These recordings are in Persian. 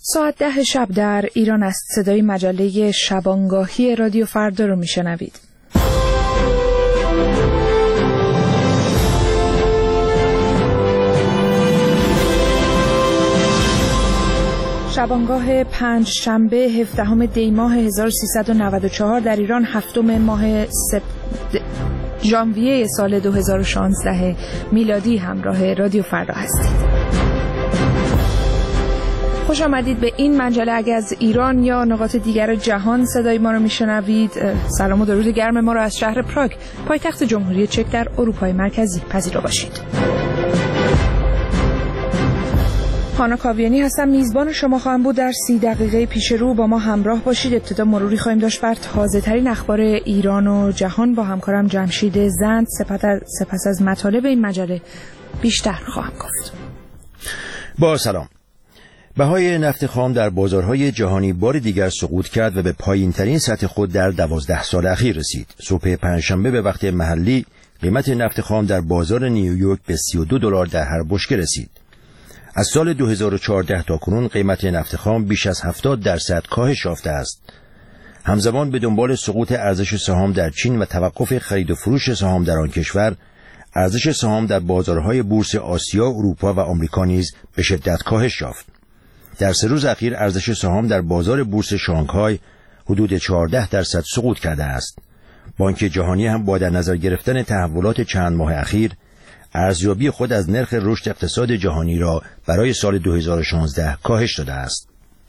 ساعت 10 شب در ایران است. صدای مجله شبانگاهی رادیو فردا رو میشنوید. شبانگاه پنج شنبه 17 دی ماه 1394 در ایران، هفتم ماه ژانویه سال 2016 میلادی همراه رادیو فردا هستید. خوش آمدید به این مجله. اگر از ایران یا نقاط دیگر جهان صدای ما رو میشنوید، سلام و درود گرم ما رو از شهر پراگ، پایتخت جمهوری چک در اروپای مرکزی پذیرا باشید. هانا کاویانی هستم، میزبان شما خواهم بود. در 30 دقیقه پیش رو با ما همراه باشید. ابتدا مروری خواهیم داشت بر تازه ترین اخبار ایران و جهان با همکارم جمشید زند. سپس از مطالب این مجله بیشتر خواهم گفت. با سلام. بهای نفت خام در بازارهای جهانی بار دیگر سقوط کرد و به پایین‌ترین سطح خود در 12 سال اخیر رسید. صبح پنجشنبه به وقت محلی قیمت نفت خام در بازار نیویورک به $32 در هر بشکه رسید. از سال 2014 تا کنون قیمت نفت خام بیش از 70% کاهش یافته است. همزمان به دنبال سقوط ارزش سهام در چین و توقف خرید و فروش سهام در آن کشور، ارزش سهام در بازارهای بورس آسیا، اروپا و آمریکا نیز به شدت کاهش یافت. در 3 روز اخیر ارزش سهام در بازار بورس شانگهای حدود 14% سقوط کرده است. بانک جهانی هم با در نظر گرفتن تحولات چند ماه اخیر، ارزیابی خود از نرخ رشد اقتصاد جهانی را برای سال 2016 کاهش داده است.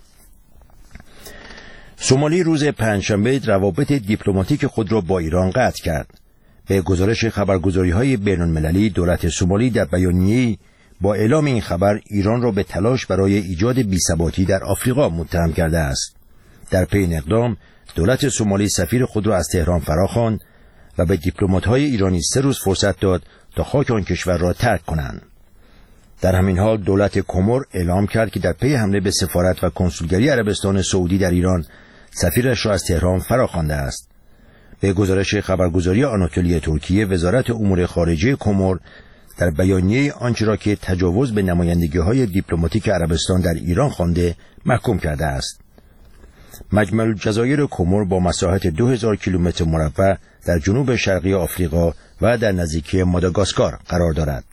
سومالی روز پنجشنبه روابط دیپلماتیک خود را با ایران قطع کرد. به گزارش خبرگزاری‌های بین‌المللی، دولت سومالی در بیانیه‌ای با اعلام این خبر ایران را به تلاش برای ایجاد بی‌ثباتی در آفریقا متهم کرده است. در پی این اقدام، دولت سومالی سفیر خود را از تهران فراخواند و به دیپلمات‌های ایرانی 3 روز فرصت داد تا خاک آن کشور را ترک کنند. در همین حال دولت کومور اعلام کرد که در پی حمله به سفارت و کنسولگری عربستان سعودی در ایران، سفیرش را از تهران فراخوانده است. به گزارش خبرگزاری آناتولی ترکیه، وزارت امور خارجه کومور در بیانیه آنچه را که تجاوز به نمایندگی‌های دیپلماتیک عربستان در ایران خوانده محکوم کرده است. مجمع الجزایر کومور با مساحت 2000 کیلومتر مربع در جنوب شرقی آفریقا و در نزدیکی ماداگاسکار قرار دارد.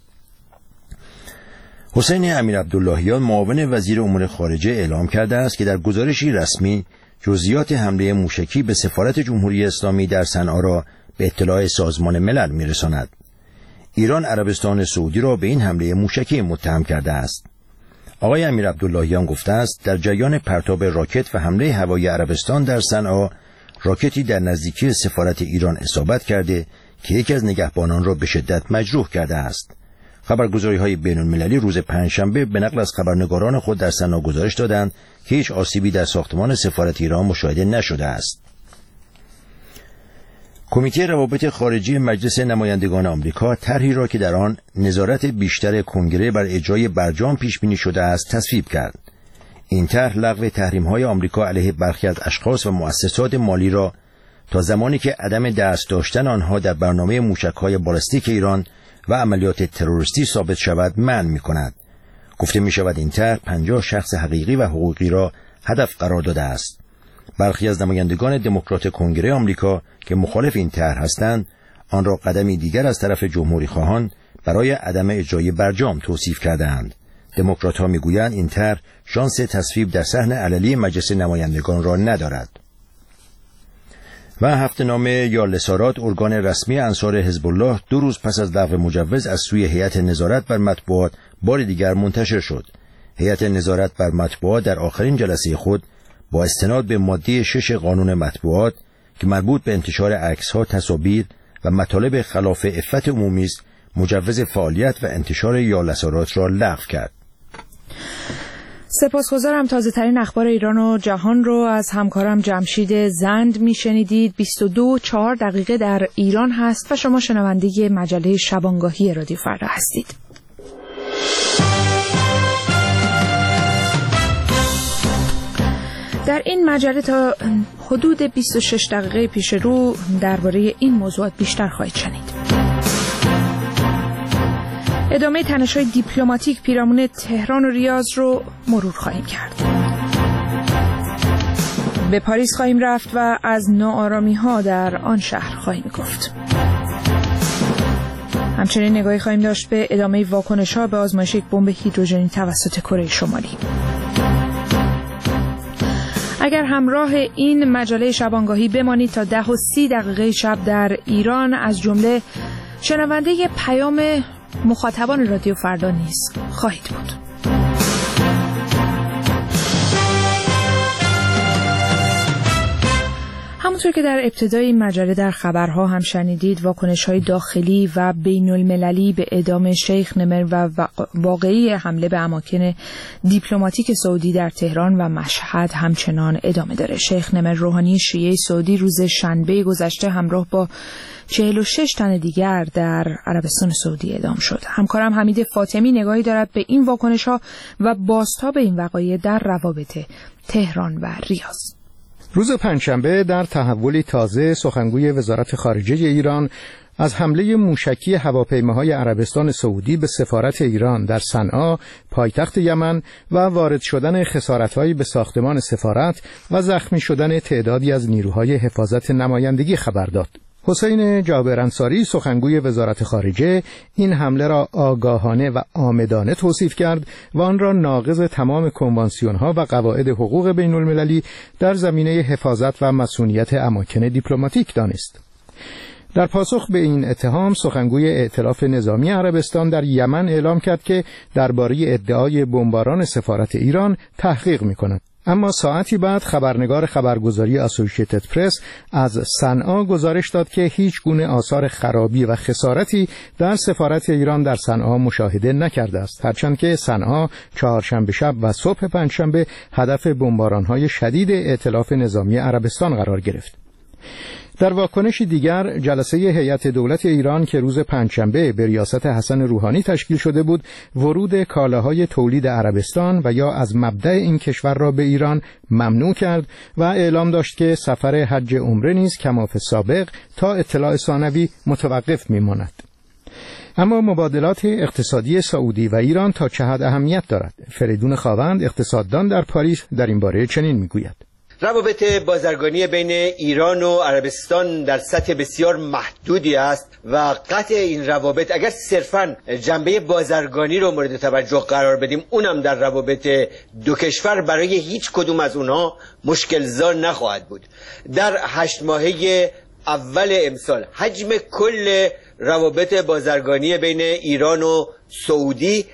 حسین امیرعبداللهیان، معاون وزیر امور خارجه، اعلام کرده است که در گزارشی رسمی جزئیات حمله موشکی به سفارت جمهوری اسلامی در صنعا را به اطلاع سازمان ملل می‌رساند. ایران عربستان سعودی را به این حمله موشکی متهم کرده است. آقای امیرعبداللهیان گفته است در جریان پرتاب راکت و حمله هوایی عربستان در صنعا، راکتی در نزدیکی سفارت ایران اصابت کرده که یکی از نگهبانان را به شدت مجروح کرده است. خبرگزاری‌های بین‌المللی روز پنجشنبه به نقل از خبرنگاران خود در صنعا گزارش دادند که هیچ آسیبی در ساختمان سفارت ایران مشاهده نشده است. کمیته روابط خارجی مجلس نمایندگان آمریکا طرحی را که در آن نظارت بیشتر کنگره بر اجرای برجام پیش بینی شده است تصویب کرد. این طرح لغو تحریم‌های آمریکا علیه برخی از اشخاص و مؤسسات مالی را تا زمانی که عدم دست داشتن آنها در برنامه موشک‌های بالستیک ایران و عملیات تروریستی ثابت شود منع می‌کند. گفته می‌شود این طرح 50 شخص حقیقی و حقوقی را هدف قرار داده است. برخی از نمایندگان دموکرات کنگره آمریکا که مخالف این طرح هستند، آن را قدمی دیگر از طرف جمهوری خواهان برای عدم اجرای برجام توصیف کردند. دموکرات‌ها می‌گویند این طرح شانس تصویب در صحن علنی مجلس نمایندگان را ندارد. و هفته‌نامه یالسارات، ارگان رسمی انصار حزب الله، 2 روز پس از لغو مجوز از سوی هیئت نظارت بر مطبوعات بار دیگر منتشر شد. هیئت نظارت بر مطبوعات در آخرین جلسه خود با استناد به ماده 6 قانون مطبوعات که مربوط به انتشار عکس‌ها، تصاویر و مطالب خلاف عفت عمومی است، مجوز فعالیت و انتشار یالسارات را لغو کرد. سپاسگزارم. تازه ترین اخبار ایران و جهان رو از همکارم جمشید زند میشنیدید. 22:04 در ایران هست و شما شنونده مجله شبانگاهی رادیو فردا هستید. در این مجله تا حدود 26 دقیقه پیش رو درباره این موضوعات بیشتر خواهید شنید. ادامه تنش‌های دیپلماتیک پیرامون تهران و ریاض رو مرور خواهیم کرد. به پاریس خواهیم رفت و از ناآرامی‌ها در آن شهر خواهیم گفت. همچنین نگاهی خواهیم داشت به ادامه واکنش‌ها به آزمایش یک بمب هیدروژنی توسط کره شمالی. اگر همراه این مجله شبانگاهی بمانید تا 10:30 شب در ایران از جمله شنونده پیام مخاطبان رادیو فردا نیز خواهید بود. همونطور که در ابتدای این مجله در خبرها هم شنیدید، واکنش‌های داخلی و بین‌المللی به اعدام شیخ نمر و واقعی حمله به اماکن دیپلماتیک سعودی در تهران و مشهد همچنان ادامه داره. شیخ نمر روحانی شیعه سعودی روز شنبه گذشته همراه با 46 تن دیگر در عربستان سعودی اعدام شد. همکارم حمید فاطمی نگاهی دارد به این واکنش‌ها و بازتاب این وقایع در روابط تهران و ریاض. روز پنجشنبه در تحولی تازه سخنگوی وزارت خارجه ایران از حمله موشکی هواپیماهای عربستان سعودی به سفارت ایران در صنعا پایتخت یمن و وارد شدن خسارت‌هایی به ساختمان سفارت و زخمی شدن تعدادی از نیروهای حفاظت نمایندگی خبر داد. حسین جابر انصاری سخنگوی وزارت خارجه این حمله را آگاهانه و عامدانه توصیف کرد و آن را ناقض تمام کنوانسیون‌ها و قواعد حقوق بین‌المللی در زمینه حفاظت و مسئولیت اماکن دیپلماتیک دانست. در پاسخ به این اتهام سخنگوی ائتلاف نظامی عربستان در یمن اعلام کرد که درباره ادعای بمباران سفارت ایران تحقیق می‌کند. اما ساعتی بعد خبرنگار خبرگزاری اسوسییتد پرس از صنعا گزارش داد که هیچ گونه آثار خرابی و خسارتی در سفارت ایران در صنعا مشاهده نکرده است، هرچند که صنعا چهارشنبه شب و صبح پنجشنبه هدف بمباران‌های شدید ائتلاف نظامی عربستان قرار گرفت. در واکنشی دیگر جلسه هیئت دولت ایران که روز پنجشنبه به ریاست حسن روحانی تشکیل شده بود، ورود کالاهای تولید عربستان و یا از مبدأ این کشور را به ایران ممنوع کرد و اعلام داشت که سفر حج عمره نیز کماف سابق تا اطلاع ثانوی متوقف می‌ماند. اما مبادلات اقتصادی سعودی و ایران تا چه حد اهمیت دارد؟ فریدون خاوند اقتصاددان در پاریس در این باره چنین می‌گوید: روابط بازرگانی بین ایران و عربستان در سطح بسیار محدودی است و قطع این روابط اگر صرفاً جنبه بازرگانی رو مورد توجه قرار بدیم، اونم در روابط دو کشور برای هیچ کدوم از اونها مشکل‌زا نخواهد بود. در 8 ماهه اول امسال حجم کل روابط بازرگانی بین ایران و سعودی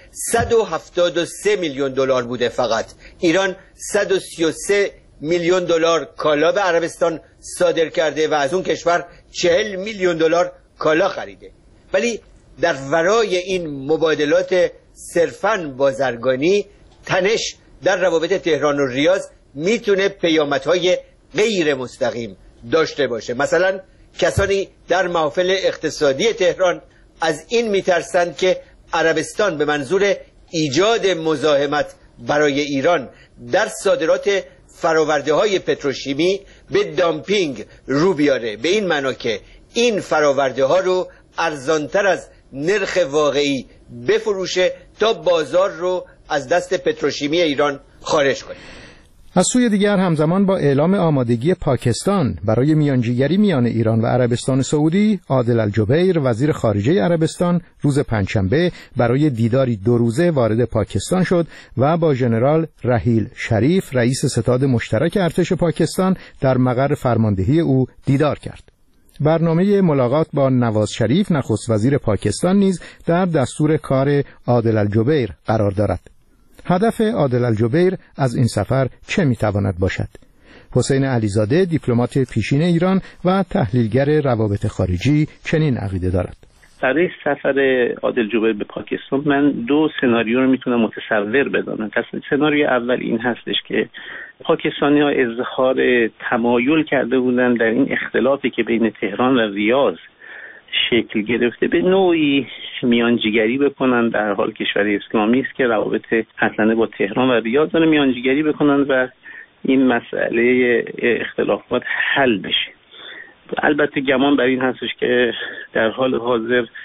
173 میلیون دلار بوده. فقط ایران 133 میلیون دلار کالا به عربستان صادر کرده و از اون کشور 40 میلیون دلار کالا خریده. ولی در ورای این مبادلات صرفاً بازرگانی، تنش در روابط تهران و ریاض میتونه پیامدهای غیر مستقیم داشته باشه. مثلا کسانی در محافل اقتصادی تهران از این میترسند که عربستان به منظور ایجاد مزاحمت برای ایران در صادرات فراورده های پتروشیمی به دامپینگ رو بیاره، به این معنا که این فراورده ها رو ارزانتر از نرخ واقعی بفروشه تا بازار رو از دست پتروشیمی ایران خارج کنه. از سوی دیگر همزمان با اعلام آمادگی پاکستان برای میانجیگری میان ایران و عربستان سعودی، عادل الجبیر وزیر خارجه عربستان روز پنجشنبه برای دیداری 2 روزه وارد پاکستان شد و با ژنرال رحیل شریف رئیس ستاد مشترک ارتش پاکستان در مقر فرماندهی او دیدار کرد. برنامه ملاقات با نواز شریف نخست وزیر پاکستان نیز در دستور کار عادل الجبیر قرار دارد. هدف عادل الجبیر از این سفر چه میتواند باشد؟ حسین علیزاده دیپلمات پیشین ایران و تحلیلگر روابط خارجی چنین عقیده دارد: برای سفر عادل جبیر به پاکستان من 2 سناریو رو میتونم متصور بدانم. سناریو اول این هستش که پاکستانی‌ها اظهار تمایل کرده بودن در این اختلافی که بین تهران و ریاض شکل گرفته به نوعی میانجیگری بکنن، در حال کشور اسلامی است که روابط اصلا با تهران و ریاض داره، میانجیگری بکنن و این مسئله اختلافات حل بشه. البته گمان بر این هستش که در حال حاضر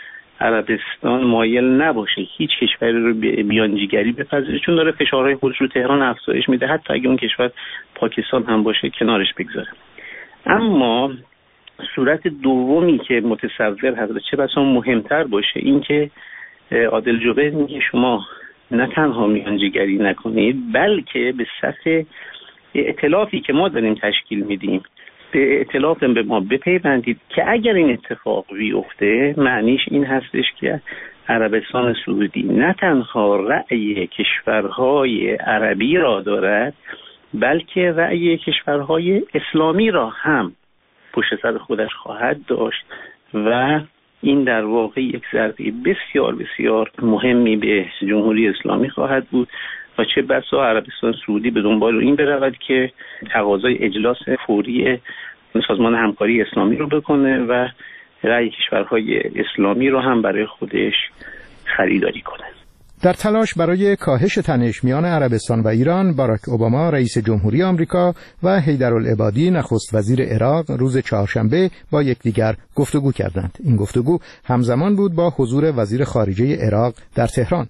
عربستان مایل نباشه هیچ کشوری رو بیانجیگری بپذیره، چون داره فشارهای خودش رو تهران افزایش میده، حتی اگه اون کشور پاکستان هم باشه کنارش بگذاره. اما صورت دومی که متصور هست چه بسا مهمتر باشه این که عادل جبیر میگه شما نه تنها میانجیگری نکنید بلکه به سطح ائتلافی که ما داریم تشکیل میدیم به ائتلاف به ما بپیوندید که اگر این اتفاق بیفته معنیش این هستش که عربستان سعودی نه تنها رأی کشورهای عربی را دارد بلکه رأی کشورهای اسلامی را هم پشت سر خودش خواهد داشت و این در واقع یک ضربه بسیار بسیار مهمی به جمهوری اسلامی خواهد بود و چه بسا عربستان سعودی به دنبال این برود که تقاضای اجلاس فوری سازمان همکاری اسلامی رو بکنه و رأی کشورهای اسلامی رو هم برای خودش خریداری کنه. در تلاش برای کاهش تنش میان عربستان و ایران، باراک اوباما رئیس جمهوری آمریکا و حیدرالعبادی نخست وزیر عراق روز چهارشنبه با یکدیگر گفتگو کردند. این گفتگو همزمان بود با حضور وزیر خارجه عراق در تهران.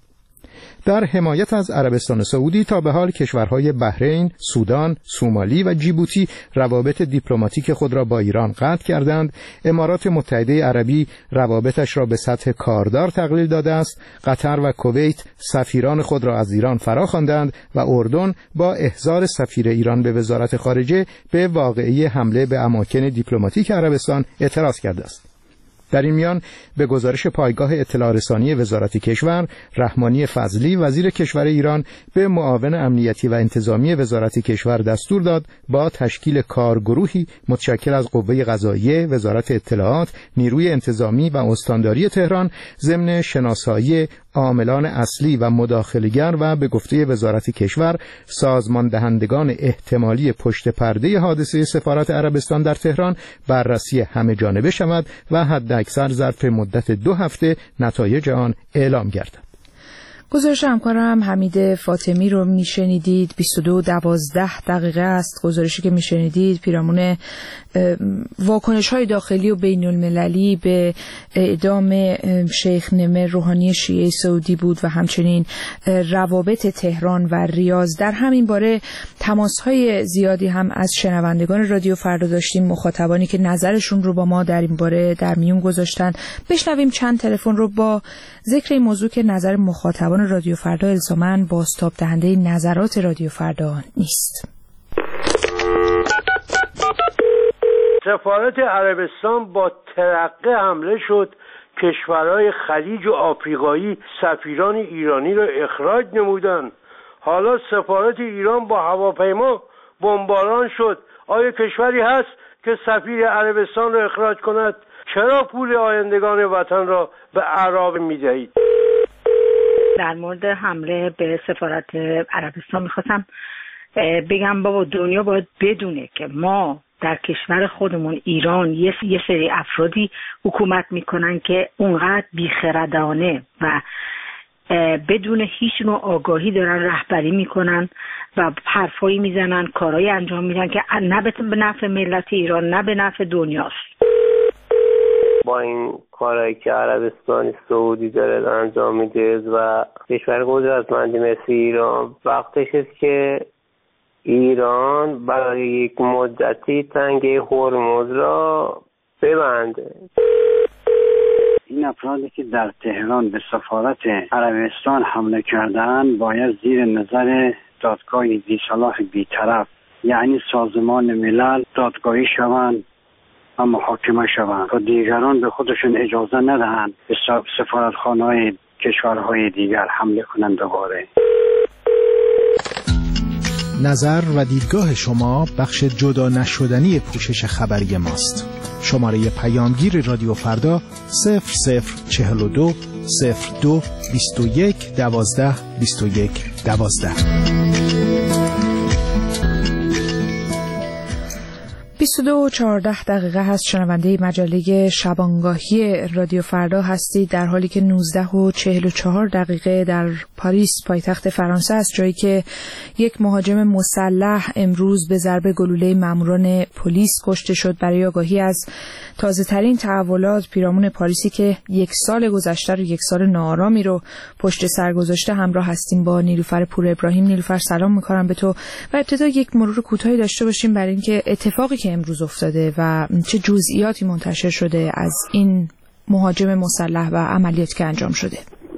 در حمایت از عربستان سعودی تا به حال کشورهای بحرین، سودان، سومالی و جیبوتی روابط دیپلماتیک خود را با ایران قطع کردند. امارات متحده عربی روابطش را به سطح کاردار تقلیل داده است. قطر و کویت سفیران خود را از ایران فراخواندند و اردن با احضار سفیر ایران به وزارت خارجه به واقعه حمله به اماکن دیپلماتیک عربستان اعتراض کرده است. در این میان به گزارش پایگاه اطلاع رسانی وزارت کشور، رحمانی فضلی وزیر کشور ایران به معاون امنیتی و انتظامی وزارت کشور دستور داد با تشکیل کارگروهی متشکل از قوه قضاییه، وزارت اطلاعات، نیروی انتظامی و استانداری تهران ضمن شناسایی عاملان اصلی و مداخله‌گر و به گفته وزارت کشور سازمان دهندگان احتمالی پشت پرده حادثه سفارت عربستان در تهران بررسی همه جانبه شود و حداکثر ظرف مدت 2 هفته نتایج آن اعلام گردد. گزارش همکارم حمید فاطمی رو میشنیدید. 22:12 است گزارشی که میشنیدید پیرامون واکنش‌های داخلی و بین المللی به اعدام شیخ نمر روحانی شیعه سعودی بود و همچنین روابط تهران و ریاض. در همین باره تماس‌های زیادی هم از شنوندگان رادیو فردا داشتیم، مخاطبانی که نظرشون رو با ما در این باره در میون گذاشتن. بشنویم چند تلفن رو با ذکر این موضوع که نظر مخاطبان رادیو فردا الزاماً بازتاب دهنده نظرات رادیو فردا نیست. سفارت عربستان با ترقه حمله شد. کشورهای خلیج و آفریقایی سفیران ایرانی را اخراج نمودند. حالا سفارت ایران با هواپیما بمباران شد. آیا کشوری هست که سفیر عربستان را اخراج کند؟ چرا پول آیندگان وطن را به اعراب می‌دهید؟ در مورد حمله به سفارت عربستان میخواستم بگم بابا دنیا باید بدونه که ما در کشور خودمون ایران یه سری افرادی حکومت میکنن که اونقدر بیخردانه و بدون هیچ نوع آگاهی دارن رهبری میکنن و حرفایی میزنن، کارهایی انجام میدن که نه به نفع ملت ایران نه به نفع دنیاست. با این کارهایی که عربستان سعودی داره انجام میده و کشور قدرتمندی مثل ایران، وقتش است که ایران برای یک مدتی تنگه هرمز را ببنده. این افرادی که در تهران به سفارت عربستان حمله کردن باید زیر نظر دادگاه ذی‌صلاح بی‌طرف یعنی سازمان ملل دادگاهی شوند و محاکمه شوند تا دیگران به خودشون اجازه ندهند به سفارتخانه‌های کشورهای دیگر حمله کنند. دوباره نظر و دیدگاه شما بخش جدا نشدنی پوشش خبری ماست. شماره پیامگیر رادیو فردا 0042 02 21 12 21 12. 22:14 هست. شنونده مجله شبانگاهی رادیو فردا هستید، در حالی که 19:44 در پاریس پایتخت فرانسه است، جایی که یک مهاجم مسلح امروز به ضرب گلوله ماموران پلیس کشته شد. برای آگاهی از تازه ترین تحولات پیرامون پاریسی که یک سال گذشته رو، یک سال ناآرامی رو پشت سر گذاشته، همراه هستیم با نیلوفر پور ابراهیم. نیلوفر سلام می‌کنم به تو و ابتدا یک مرور کوتاهی داشته باشیم برای اینکه اتفاقی که امروز افتاده و چه جزئیاتی منتشر شده از این مهاجم مسلح و عملیاتی که انجام شده.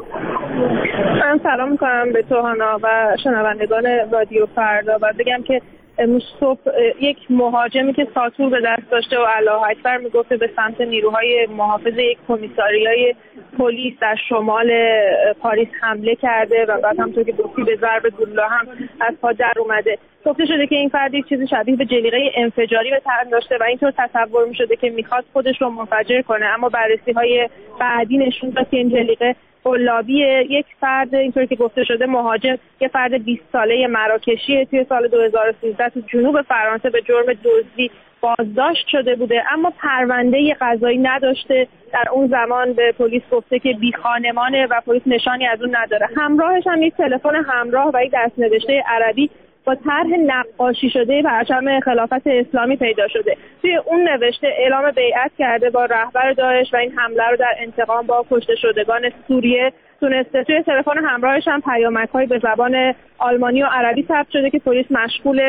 من سلام می‌کنم به تو هانا و شنوندگان رادیو فردا و بگم که امروز صبح یک مهاجمی که ساطور به دست داشته و الله اکبر میگفته به سمت نیروهای محافظ یک کمیساریای پلیس در شمال پاریس حمله کرده و بعد همونطور که گفتی به ضرب گلوله هم از پا در اومده. گفته شده که این فرد یک چیزی شبیه به جلیقه انفجاری به تن داشته و اینطور تصور می‌شده که می‌خواد خودش رو منفجر کنه، اما بررسی‌های بعدی نشون داد که این جلیقه قلابی یک فرد، اینطور که گفته شده مهاجم، یک فرد 20 ساله مراکشی توی سال 2013 تو جنوب فرانسه به جرم دزدی بازداشت شده بوده، اما پرونده قضایی نداشته. در اون زمان به پلیس گفته که بی خانمانه و پلیس نشانی از اون نداره. همراهش هم یک تلفن همراه و یک دست‌نوشته عربی با طرح نقاشی شده پرچم خلافت اسلامی پیدا شده. توی اون نوشته اعلام بیعت کرده با رهبر داعش و این حمله رو در انتقام با کشته شدگان سوریه تونسته. توی تلفن همراهش هم پیامک‌های به زبان آلمانی و عربی ثبت شده که پلیس مشغول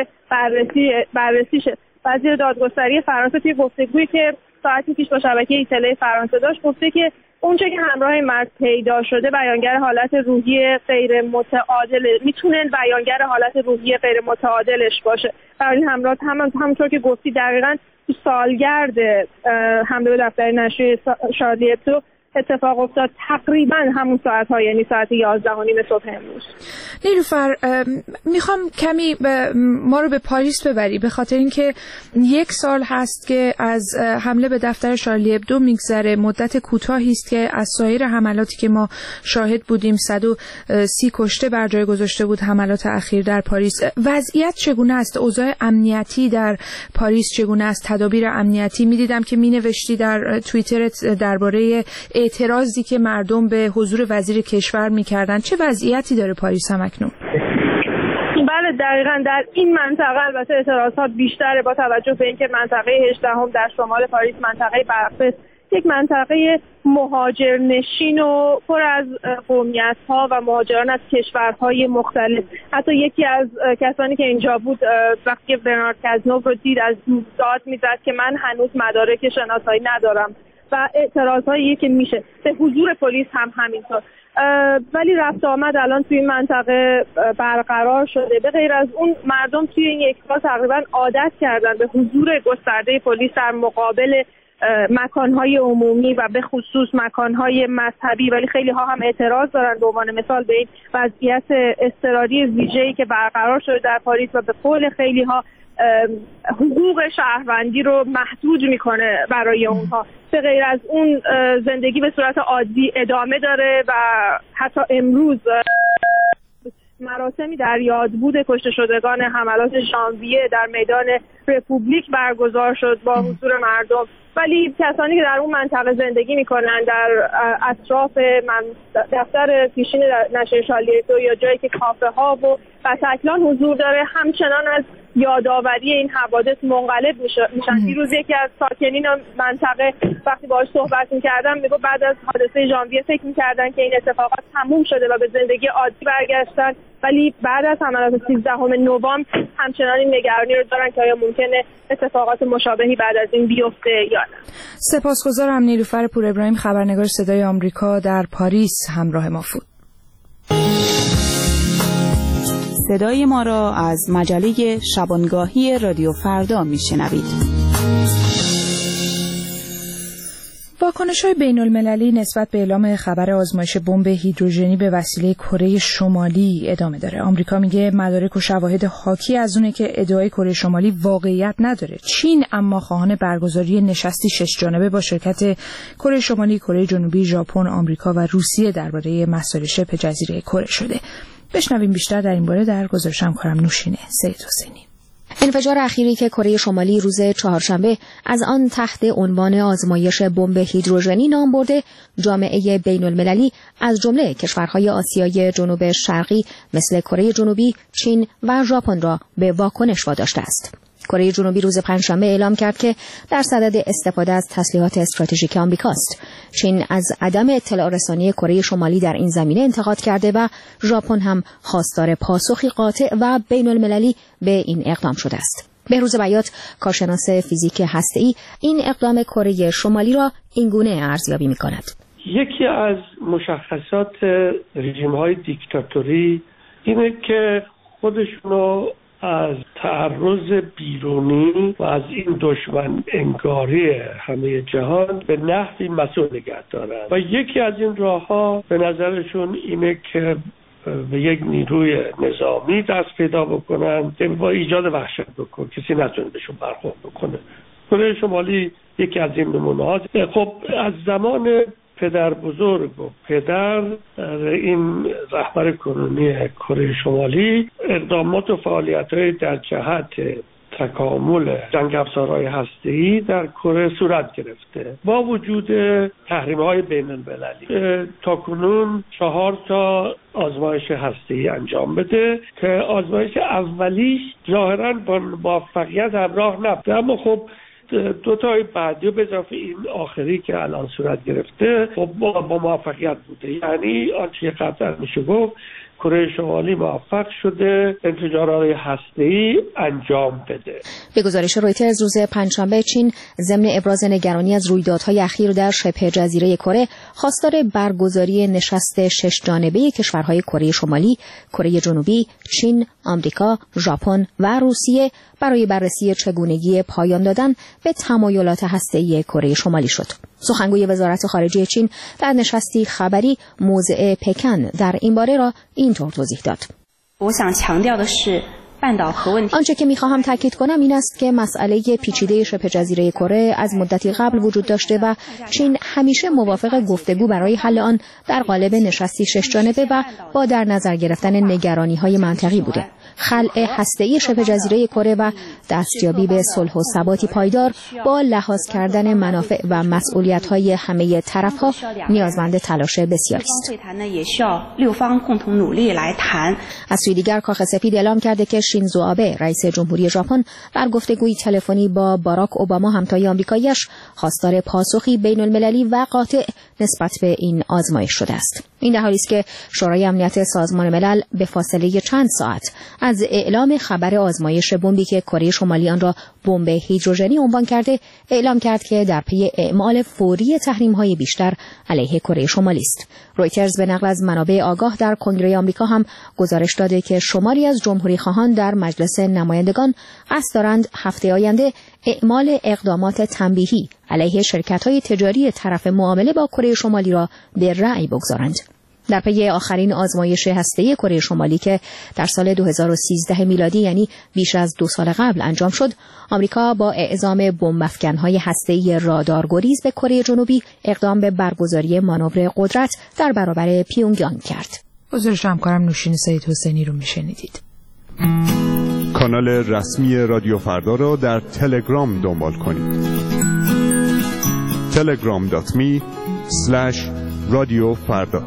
بررسیشه. وزیر دادگستری فرانسه توی گفتگویی که ساعتی پیش با شبکه اطلاع فرانسه داشت گفته که اونچه که همراه این مرد پیدا شده بیانگر حالت روحی غیر متعادل، میتونه بیانگر حالت روحی غیر متعادلش باشه. برای این همراه همونطور که گفتی دقیقاً تو سالگرد حمله به دفتر نشریه شارلی ابدو اتفاق افتاد، تقریبا همون ساعت‌ها، یعنی ساعت 11:30 صبح امروز. نیلوفر، میخوام کمی ما رو به پاریس ببری، به خاطر اینکه یک سال هست که از حمله به دفتر شارلی ابدو میگذره. مدت کوتاهی است که از سایر حملاتی که ما شاهد بودیم 130 کشته بر جای گذاشته بود حملات اخیر در پاریس. وضعیت چگونه است؟ اوضاع امنیتی در پاریس چگونه است؟ تدابیر امنیتی میدیدم که مینوشتی در توییترت درباره اعتراضی که مردم به حضور وزیر کشور میکردن. چه وضعیتی داره پاریس هم اکنون؟ بله دقیقاً در این منطقه البته اعتراضات بیشتره با توجه به اینکه منطقه 18 در شمال پاریس، منطقه برق‌فس، یک منطقه مهاجرنشین و پر از قومیت‌ها و مهاجران از کشورهای مختلف. حتی یکی از کسانی که اینجا بود وقتی برنارد کازنو رو دید از داد میزد که من هنوز مدارک شناسایی ندارم و اعتراضایی که میشه به حضور پلیس هم همینطور. ولی رفت آمد الان توی این منطقه برقرار شده. به غیر از اون مردم توی این یک سال تقریبا عادت کردن به حضور گسترده پلیس در مقابل مکانهای عمومی و به خصوص مکانهای مذهبی، ولی خیلی ها هم اعتراض دارن به عنوان مثال به این وضعیت اضطراری ویژه‌ای که برقرار شده در پاریس و به قول خیلی ها حقوق شهروندی رو محدود میکنه برای اونها. به غیر از اون زندگی به صورت عادی ادامه داره و حتی امروز مراسمی در یادبود کشته شدگان حملات ژانویه در میدان رپوبلیک برگزار شد با حضور مردم. ولی کسانی که در اون منطقه زندگی میکنن در اطراف دفتر پیشین نشریه شارلی ابدو یا جایی که کافه ها و بتکلان حضور داره همچنان از یادآوری این حوادث منقلب میشن. دیروز یکی از ساکنین منطقه وقتی باهاش صحبت میکردم میگه بعد از حادثه ژانویه فکر میکردن که این اتفاقات تموم شده و به زندگی عادی برگشتن، ولی بعد از حملات 13 نوامبر همچنان این نگرانی رو دارن که آیا ممکنه اتفاقات مشابهی بعد از این بیفته یا نه. سپاسگزارم. نیلوفر پور ابراهیم، خبرنگار صدای آمریکا در پاریس همراه ما بود. صدای ما را از مجله شبانگاهی رادیو فردا میشنوید. واکنش‌های بین‌المللی نسبت به اعلام خبر آزمایش بمب هیدروژنی به وسیله کره شمالی ادامه داره. آمریکا میگه مدارک و شواهد حاکی از اونه که ادعای کره شمالی واقعیت نداره. چین اما خواهان برگزاری نشستی 6 جانبه با شرکت کره شمالی، کره جنوبی، ژاپن، آمریکا و روسیه درباره مسائل شبه جزیره کره شده. بشنویم بیشتر در این باره در گزارش همکارم نوشین سید حسینی. انفجار اخیری که کره شمالی روز چهارشنبه از آن تحت عنوان آزمایش بمب هیدروژنی نام برده، جامعه بین المللی از جمله کشورهای آسیای جنوب شرقی مثل کره جنوبی، چین و ژاپن را به واکنش واداشته است. کره جنوبی روز پنجشنبه اعلام کرد که در صدد استفاده از تسلیحات استراتژیک آمریکاست. چین از عدم اطلاع رسانی کره شمالی در این زمینه انتقاد کرده و ژاپن هم خواستار پاسخی قاطع و بین المللی به این اقدام شده است. بهروز بیات، کارشناس فیزیک هسته‌ای، این اقدام کره شمالی را اینگونه ارزیابی می‌کند. یکی از مشخصات رژیم‌های دیکتاتوری اینه که خودشونو از تعرض بیرونی و از این دشمن انگاری همه جهان به نحوی مسئول نگه دارن و یکی از این راه‌ها به نظرشون اینه که به یک نیروی نظامی دست پیدا بکنن که با ایجاد وحشت بکنه، کسی نتونه بهشون برخورد بکنه. کره شمالی یکی از این نمونه‌هاست. خب از زمان پدر بزرگ و پدر این رهبر کنونی کره شمالی اقدامات و فعالیت‌های در جهت تکامل جنگ افزارهای هسته‌ای در کره صورت گرفته. با وجود تحریم‌های بین‌المللی تاکنون 4 آزمایش هسته‌ای انجام بده که آزمایش اولیش ظاهراً با موفقیت همراه نبود، اما خب 2 بعدی به اضافه این آخری که الان صورت گرفته خب با موفقیت بوده. یعنی آنچه قبلا میشه گفت کره شمالی موفق شده انفجارهای هسته‌ای انجام بده. به گزارش رویترز روز پنجشنبه، چین ضمن ابراز نگرانی از رویدادهای اخیر در شبه جزیره کره خواستار برگزاری نشست 6 جانبه کشورهای کره شمالی، کره جنوبی، چین، آمریکا، ژاپن و روسیه برای بررسی چگونگی پایان دادن به تمایلات هسته‌ای کره شمالی شد. سخنگوی وزارت خارجه چین در نشستی خبری موضع پکن در این باره را اینطور توضیح داد: آنچه که می‌خواهم تاکید کنم این است که مسئله پیچیده شبه جزیره کره از مدتی قبل وجود داشته و چین همیشه موافق گفتگو برای حل آن در قالب نشستی 6 جانبه و با در نظر گرفتن نگرانی‌های منطقی بوده. خلع هسته‌ای شبه جزیره کره و دستیابی به صلح و ثباتی پایدار با لحاظ کردن منافع و مسئولیت‌های همه طرف‌ها نیازمند تلاش بسیاری است. از سوی دیگر، کاخ سفید اعلام کرده که شینزو آبه، رئیس جمهوری ژاپن، در گفتگوی تلفنی با باراک اوباما همتای آمریکایی‌اش خواستار پاسخی بین‌المللی و قاطع نسبت به این آزمایش شده است. این در حالی است که شورای امنیت سازمان ملل به فاصله چند ساعت از اعلام خبر آزمایش بمبی که کره شمالی آن را بمب هیدروژنی عنوان کرده، اعلام کرد که در پی اعمال فوری تحریم‌های بیشتر علیه کره شمالی است. رویترز به نقل از منابع آگاه در کنگره آمریکا هم گزارش داده که شماری از جمهوری‌خواهان در مجلس نمایندگان قصد دارند هفته آینده اعمال اقدامات تنبیهی علیه شرکت‌های تجاری طرف معامله با کره شمالی را به رأی بگذارند. در پی آخرین آزمایش هسته‌ای کره شمالی که در سال 2013 میلادی، یعنی بیش از 2 سال قبل انجام شد، آمریکا با اعزام بمب‌افکن‌های هسته‌ای رادارگریز به کره جنوبی اقدام به برگزاری مانور قدرت در برابر پیونگیانگ کرد. گزارش همکارم نوشین سید حسینی رو میشنیدید. کانال رسمی رادیو فردا را در تلگرام دنبال کنید. telegram.me/رادیو فردا.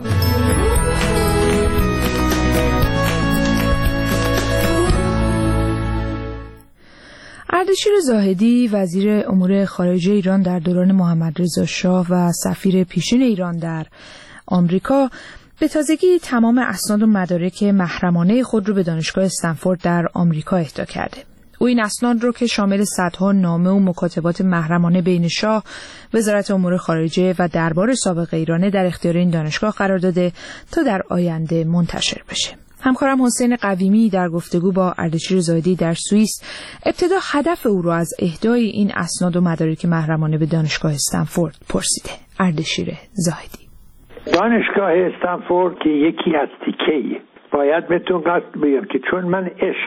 اردشیر زاهدی، وزیر امور خارجه ایران در دوران محمد رضا شاه و سفیر پیشین ایران در آمریکا، به تازگی تمام اسناد و مدارک محرمانه خود رو به دانشگاه استنفورد در آمریکا اهدا کرده. او این اسناد رو که شامل صدها نامه و مکاتبات محرمانه بین شاه، وزارت امور خارجه و دربار سابق ایرانه در اختیار این دانشگاه قرار داده تا در آینده منتشر بشه. همکارم حسین قویمی در گفتگو با اردشیر زاهدی در سوئیس ابتدا هدف او رو از اهدای این اسناد و مدارک محرمانه به دانشگاه استنفورد پرسیده. اردشیر زاهدی: دانشگاه استنفورد که یکی از تیکه‌ای، باید بهتون قصد بگم که چون من عشق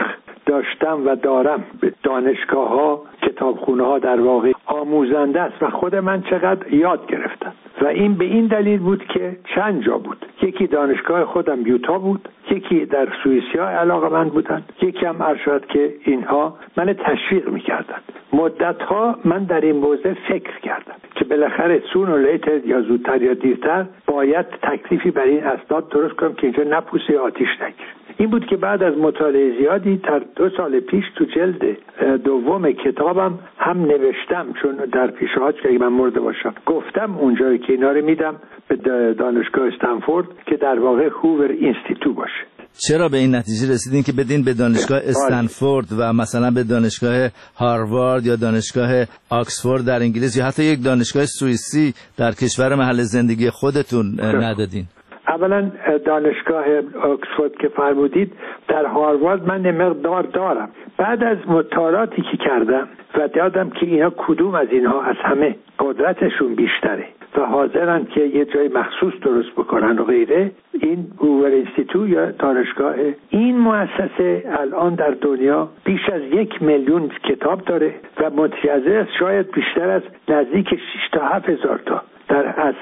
داشتم و دارم به دانشگاه ها، کتابخونه ها در واقع آموزنده است و خود من چقدر یاد گرفتم و این به این دلیل بود که چند جا بود. یکی دانشگاه خودم یوتا بود، یکی در سوئیسیا علاقه‌مند بودن، یکی هم ارشد که اینها من تشویق می‌کردند. مدت‌ها من در این موضوع فکر کردم که بالاخره sooner or later یا زودتر یا دیرتر باید تکلیفی برای این اسناد درست کنم که اینجا نپوسه آتیش نگیره. این بود که بعد از مطالعه زیادی تا 2 سال پیش تو جلد دوم کتابم هم نوشتم، چون در پیشنهاد که من مرده باشم گفتم اونجایی که اینا رو میدم به دانشگاه استنفورد که در واقع هوور اینستیتو باشه. چرا به این نتیجه رسیدین که بدین به دانشگاه استنفورد و مثلا به دانشگاه هاروارد یا دانشگاه آکسفورد در انگلیس یا حتی یک دانشگاه سوئیسی در کشور محل زندگی خودتون ندادین؟ اولا دانشگاه آکسفورد که فرمودید، در هاروارد من مقدار دارم. بعد از مطالعاتی که کردم و دیدم که اینا کدوم از اینها از همه قدرتشون بیشتره و حاضرن که یه جای مخصوص درست بکنن و غیره، این هوور اینستیتو یا دانشگاه این مؤسسه الان در دنیا بیش از 1 میلیون کتاب داره و متجزا شاید بیشتر از نزدیک 6 تا 7 هزار تا از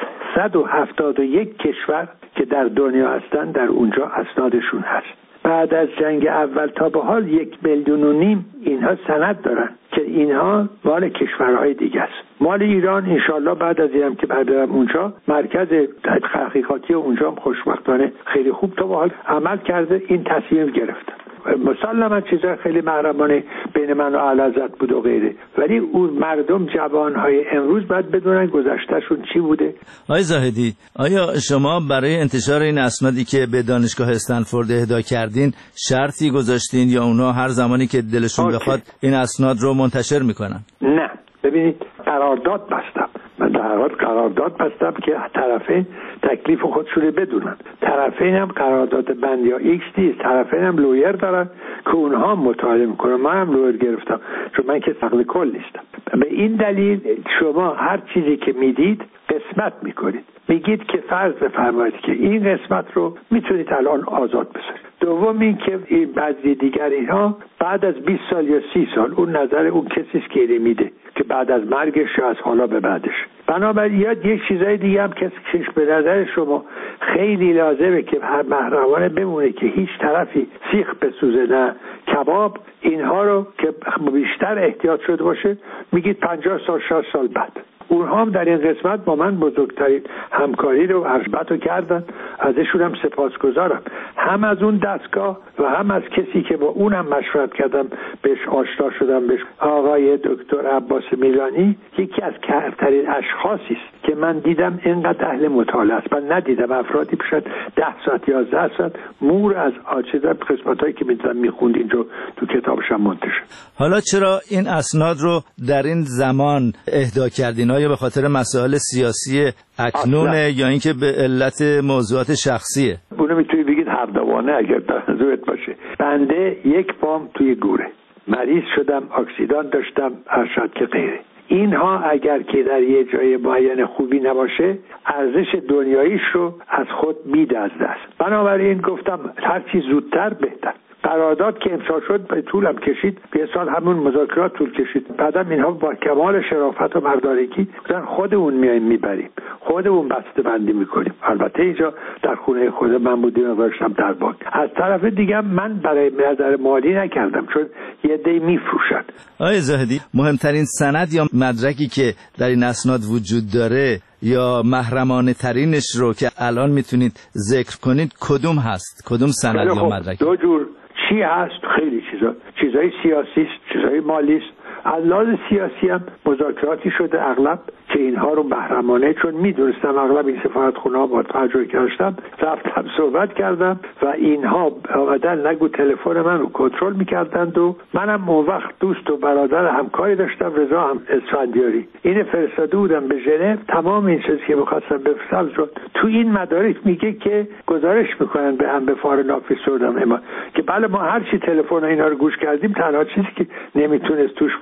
171 کشور که در دنیا هستن در اونجا اسنادشون هست. بعد از جنگ اول تا به حال 1.5 میلیون اینها سند دارن که اینها مال کشورهای دیگه است. مال ایران انشالله بعد از اینم که بردارم اونجا مرکز تحقیقاتی اونجا هم خوشبختانه خیلی خوب تا به حال عمل کرده، این تصمیم گرفتن. مسلما چیزا خیلی محرمانه بین من و اعلیحضرت بود و غیره، ولی اون مردم جوانهای امروز باید بدونن گذشتهشون چی بوده. آقای زاهدی، آیا شما برای انتشار این اسنادی که به دانشگاه استنفورد اهدا کردین شرطی گذاشتین یا اونا هر زمانی که دلشون بخواد این اسناد رو منتشر میکنن؟ نه، ببینید قرارداد بستم. من در حال قرارداد بستم که طرفین تکلیف خودشون رو بدونن. طرفین هم قرارداد بند یا ایکس نیست، طرفین هم لویر دارن که اونها مطالعه میکنن. من هم لویر گرفتم چون من که نقل کل نیستم. به این دلیل شما هر چیزی که میدید قسمت میکنید، میگید که فرض بفرمایید که این قسمت رو میتونید الان آزاد بذارید. دوم این که این بعضی دیگری ها بعد از 20 سال یا 30 سال اون نظر اون کسیست که میده که بعد از مرگش یا از حالا به بعدش. بنابراین یک چیزای دیگه هم که به نظر شما خیلی لازمه که هر محرمانه بمونه که هیچ طرفی سیخ بسوزه نه کباب، اینها رو که بیشتر احتیاط شده باشه میگید 50 سال 60 سال بعد. اونها هم در این قسمت با من بزرگترین همکاری رو ارشبت رو کردن، ازشون هم سپاسگزارم، هم از اون دستگاه و هم از کسی که با اونم مشورت کردم بهش آشنا شدم، بهش آقای دکتر عباس میلانی، یکی از کارترین اشخاصی است که من دیدم اینقدر اهل مطالعه است. من ندیدم افرادی پیشت 10 ساعت 11 ساعت مور از آچیزم قسمتایی که میدیدم میخوند اینجا تو کتابش هم منتشر. حالا چرا این اسناد رو در این زمان اهدا کردین؟ یا به خاطر مسائل سیاسی اکنونه یا اینکه به علت موضوعات شخصیه؟ اونو میتونی بگید هر دوانه اگر منظورت باشه. بنده 1 پام توی گوره، مریض شدم، اکسیدان داشتم، ارشد که غیره. اینها اگر که در یه جای معین خوبی نباشه ارزش دنیاییش رو از خود میده از دست. بنابراین گفتم هر چی زودتر بهتر. قرارداد که امضا شد به طولم کشید، 1 سال همون مذاکرات طول کشید. بعدم اینها با کمال شرافت و مردانگی گفتن خودمون میایم میبریم، خودمون بسته بندی میکنیم. البته اینجا در خونه خود من بودیم و داشتم در بانک. از طرف دیگه من برای نظر مالی نکردم چون یه دی میفروشن. آقای زاهدی، مهمترین سند یا مدرکی که در این اسناد وجود داره یا محرمانه ترینش رو که الان میتونید ذکر کنید کدوم هست؟ کدوم سند یا مدرک؟ دو جور چی هست؟ خیلی چیزای سیاسی است، چیزای مالی است. از لحاظ سیاسی هم مذاکراتی شده اغلب که اینها رو محرمانه، چون میدونستم اغلب این سفارتخونه‌ها با توجه کردم، رفتم صحبت کردم و اینها آمدن نگو تلفن من رو کنترل میکردند و منم اون وقت دوست و برادر همکاری داشتم، رضا هم اسفندیاری، این فرستاده بودم به ژنو. تمام این چیزی که می‌خواستم بفرستم شد. تو این مدارک میگه که گزارش میکنن به هم به فار نافی سردم که بله ما هر چی تلفن اینا رو گوش کردیم، تنها چیزی که نمیتونست توش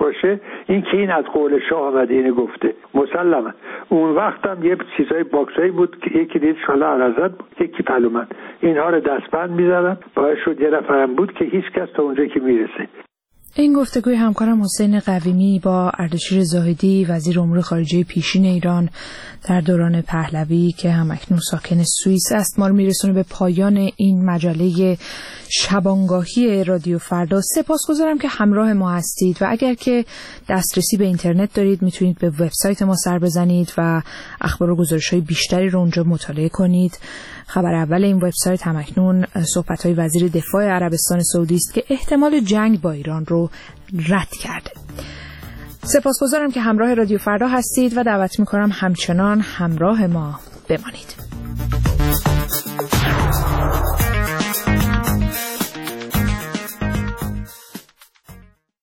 باشه این که این از قول شاه آمده اینو گفته مسلما. اون وقت هم یه چیزای باکسایی بود که یکی دید شالا علازت بود، یکی پلومن، اینها رو دستبند می‌زدن. باعث شد یه نفرم بود که هیچ کس تا اونجا که میرسه. این گفتگوی همکارم حسین قویمی با اردشیر زاهدی وزیر امور خارجه پیشین ایران در دوران پهلوی که همکنون ساکن سوئیس است ما رو میرسونه به پایان این مجله شبانگاهی رادیو فردا. سپاسگزارم که همراه ما هستید و اگر که دسترسی به اینترنت دارید میتونید به وبسایت ما سر بزنید و اخبار و گزارش‌های بیشتری رو اونجا مطالعه کنید. خبر اول این وبسایت همکنون صحبت‌های وزیر دفاع عربستان سعودی است که احتمال جنگ با ایران رو رد کرده. سپاسگزارم که همراه رادیو فردا هستید و دعوت می‌کنم همچنان همراه ما بمانید.